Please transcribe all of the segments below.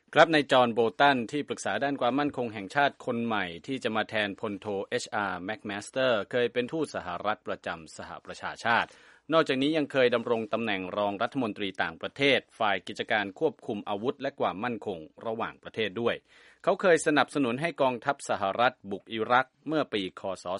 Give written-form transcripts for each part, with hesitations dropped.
ครับนายจอห์นโบตันที่ปรึกษาด้านความมั่นคงแห่งชาติคนใหม่ที่จะมาแทนพลโท H.R. McMaster เคยเป็นทูตสหรัฐประจำสหประชาชาตินอกจากนี้ยังเคยดำรงตำแหน่งรองรัฐมนตรีต่างประเทศฝ่ายกิจการควบคุมอาวุธและความมั่นคงระหว่างประเทศด้วยเขาเคยสนับสนุนให้กองทัพสหรัฐบุกอิรักเมื่อปีคศ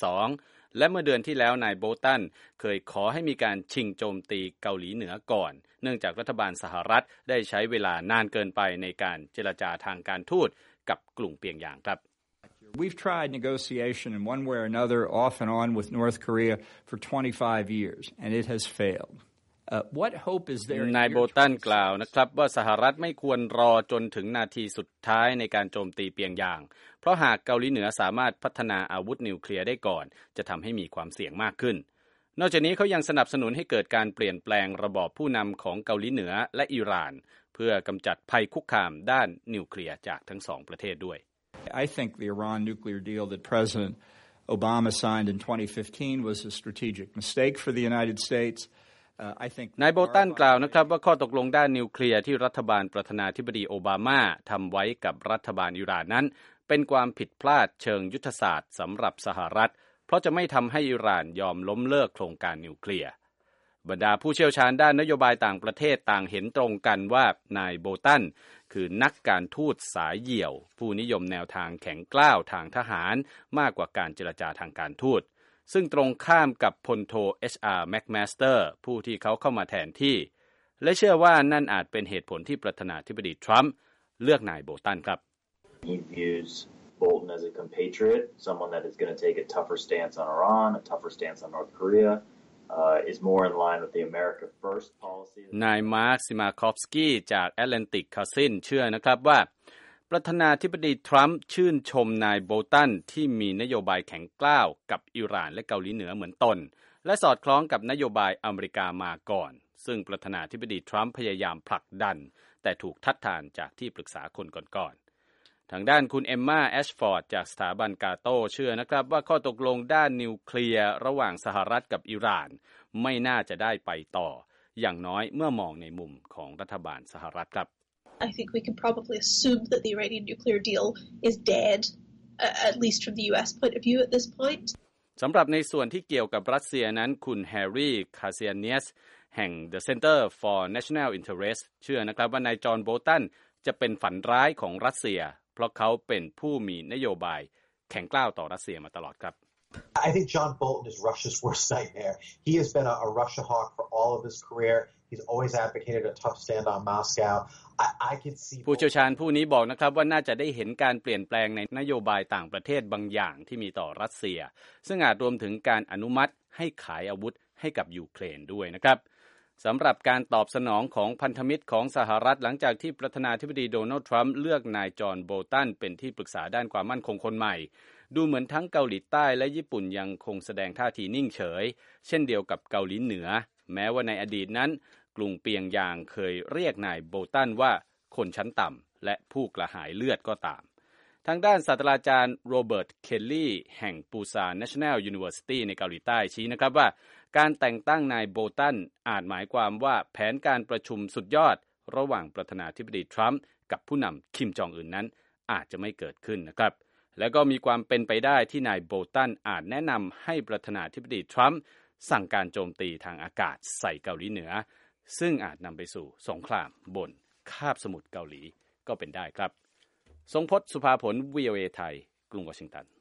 2002 และเมื่อเดือนที่แล้วนายโบตันเคยขอให้มีการชิงโจมตีเกาหลีเหนือก่อนเนื่องจากรัฐบาลสหรัฐได้ใช้เวลานานเกินไปในการเจรจาทางการทูตกับกลุ่มเปียงยางครับ We've tried negotiation in one way or another off and on with North Korea for 25 years and it has failed. What hope is there นายโบตันกล่าวนะครับว่าสหรัฐไม่ควรรอจนถึงนาทีสุดท้ายในการโจมตีเปียงยางเพราะหากเกาหลีเหนือสามารถพัฒนาอาวุธนิวเคลียร์ได้ก่อนจะทำให้มีความเสี่ยงมากขึ้นนอกจากนี้เขายังสนับสนุนให้เกิดการเปลี่ยนแปลงระบอบผู้นำของเกาหลีเหนือและอิหร่านเพื่อกำจัดภัยคุกคามด้านนิวเคลียร์จากทั้งสองประเทศด้วย I think the Iran nuclear deal that President Obama signed in 2015 was a strategic mistake for the United States. นายโบตันกล่าวนะครับว่าข้อตกลงด้านนิวเคลียร์ที่รัฐบาลประธานาธิบดีโอบามาทำไว้กับรัฐบาลอิหร่านนั้นเป็นความผิดพลาดเชิงยุทธศาสตร์สำหรับสหรัฐเพราะจะไม่ทำให้อิหร่านยอมล้มเลิกโครงการนิวเคลียร์บรรดาผู้เชี่ยวชาญด้านนโยบายต่างประเทศต่างเห็นตรงกันว่านายโบตันคือนักการทูตสายเหี่ยวผู้นิยมแนวทางแข็งกร้าวทางทหารมากกว่าการเจรจาทางการทูตซึ่งตรงข้ามกับพลโท H.R. McMaster ผู้ที่เขาเข้ามาแทนที่และเชื่อว่านั่นอาจเป็นเหตุผลที่ประธานาธิบดีทรัมป์เลือกนายโบตันครับ He views Bolton as a compatriot, someone that is going to take a tougher stance on Iran, a tougher stance on North Korea.is more in line with the America First policy นายมาร์คซิมาคอฟสกี้จาก Atlantic Council เชื่อนะครับว่าประธานาธิบดีทรัมป์ชื่นชมนายโบตันที่มีนโยบายแข็งกร้าวกับอิหร่านและเกาหลีเหนือเหมือนตนและสอดคล้องกับนโยบายอเมริกามาก่อนซึ่งประธานาธิบดีทรัมป์พยายามผลักดันแต่ถูกทัดทานจากที่ปรึกษาคนก่อนๆทางด้านคุณเอมมาแอชฟอร์ดจากสถาบันกาโตเชื่อนะครับว่าข้อตกลงด้านนิวเคลียร์ระหว่างสหรัฐกับอิหร่านไม่น่าจะได้ไปต่ออย่างน้อยเมื่อมองในมุมของรัฐบาลสหรัฐครับ I think we can probably assume that the Iranian nuclear deal is dead, at least from the US point of view at this point. สำหรับในส่วนที่เกี่ยวกับรัสเซียนั้นคุณแฮร์รี่คาเซียเนียสแห่ง The Center for National Interest เชื่อนะครับว่านายจอห์นโบตันจะเป็นฝันร้ายของรัสเซียเพราะเขาเป็นผู้มีนโยบายแข็งกร้าวต่อรัสเซียมาตลอดครับ I think John Bolton is Russia's worst nightmare. He has been a Russia hawk for all of his career. He's always advocated a tough stand on Moscow. I can see ผู้เชี่ยวชาญผู้นี้บอกนะครับว่าน่าจะได้เห็นการเปลี่ยนแปลงในนโยบายต่างประเทศบางอย่างที่มีต่อรัสเซียซึ่งอาจรวมถึงการอนุมัติให้ขายอาวุธให้กับยูเครนด้วยนะครับสำหรับการตอบสนองของพันธมิตรของสหรัฐหลังจากที่ประธานาธิบดีโดนัลด์ทรัมป์เลือกนายจอห์นโบตันเป็นที่ปรึกษาด้านความมั่นคงคนใหม่ดูเหมือนทั้งเกาหลีใต้และญี่ปุ่นยังคงแสดงท่าทีนิ่งเฉยเช่นเดียวกับเกาหลีเหนือแม้ว่าในอดีตนั้นกรุงเปียงยางเคยเรียกนายโบตันว่าคนชั้นต่ำและผู้กระหายเลือดก็ตามทางด้านศาสตราจารย์โรเบิร์ตเคลลี่แห่งปูซาน National University ในเกาหลีใต้ชี้นะครับว่าการแต่งตั้งนายโบตันอาจหมายความว่าแผนการประชุมสุดยอดระหว่างประธานาธิบดีทรัมป์กับผู้นำคิมจองอึนนั้นอาจจะไม่เกิดขึ้นนะครับแล้วก็มีความเป็นไปได้ที่นายโบตันอาจแนะนำให้ประธานาธิบดีทรัมป์สั่งการโจมตีทางอากาศใส่เกาหลีเหนือซึ่งอาจนำไปสู่สงครามบนคาบสมุทรเกาหลีก็เป็นได้ครับทรงพจน์ สุภาผล VOA ไทยกรุงวอชิงตัน